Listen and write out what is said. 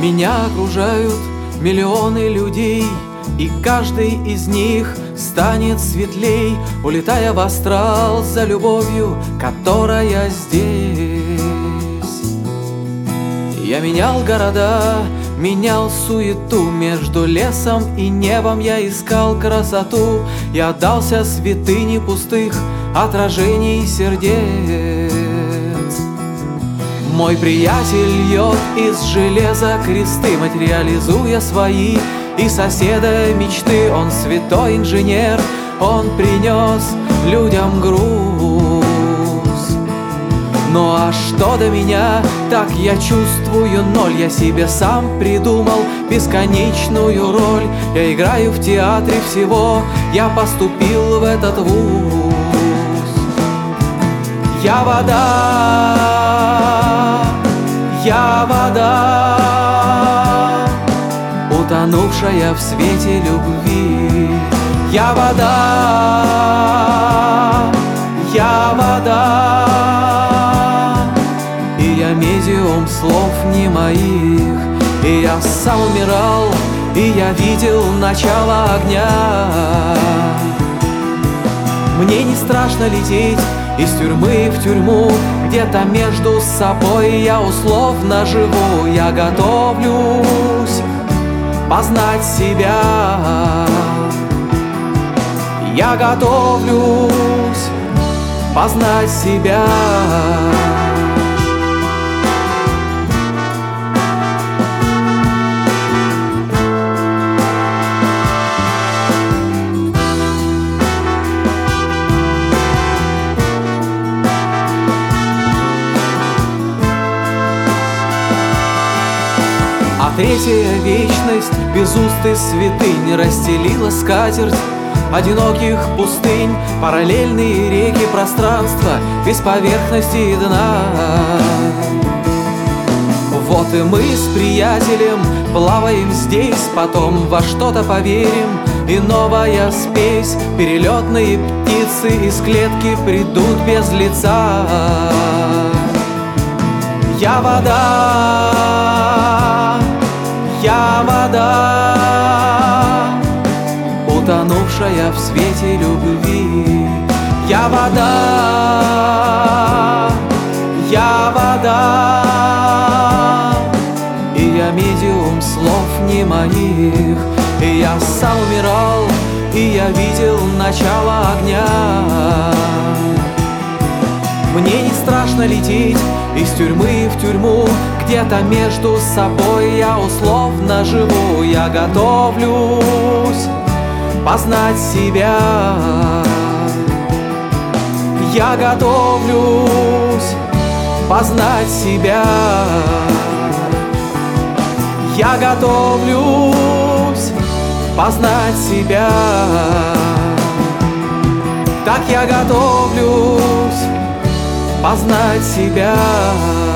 Меня окружают миллионы людей, и каждый из них станет светлей, улетая в астрал за любовью, которая здесь. Я менял города, менял суету, между лесом и небом я искал красоту. Я отдался святыне пустых отражений сердец. Мой приятель льет из железа кресты, материализуя свои и соседа мечты. Он святой инженер, он принес людям груз. Ну а что до меня, так я чувствую ноль. Я себе сам придумал бесконечную роль. Я играю в театре всего, я поступил в этот вуз. Я вода, утонувшая в свете любви. Я вода, и я медиум слов не моих. И я сам умирал, и я видел начало огня. Мне не страшно лететь из тюрьмы в тюрьму, где-то между собой я условно живу. Я готовлюсь познать себя. Я готовлюсь познать себя. А третья вечность без уст и святынь расстелила скатерть одиноких пустынь, параллельные реки пространства без поверхности и дна. Вот и мы с приятелем плаваем здесь, потом во что-то поверим, и новая спесь. Перелетные птицы из клетки придут без лица. Я вода, утонувшая в свете любви. Я вода, и я медиум слов не моих. И я сам умирал, и я видел начало огня. Мне не страшно лететь из тюрьмы в тюрьму, где-то между собой я условно живу. Я готовлюсь познать себя. Я готовлюсь познать себя. Я готовлюсь познать себя. Так я готовлюсь познать себя.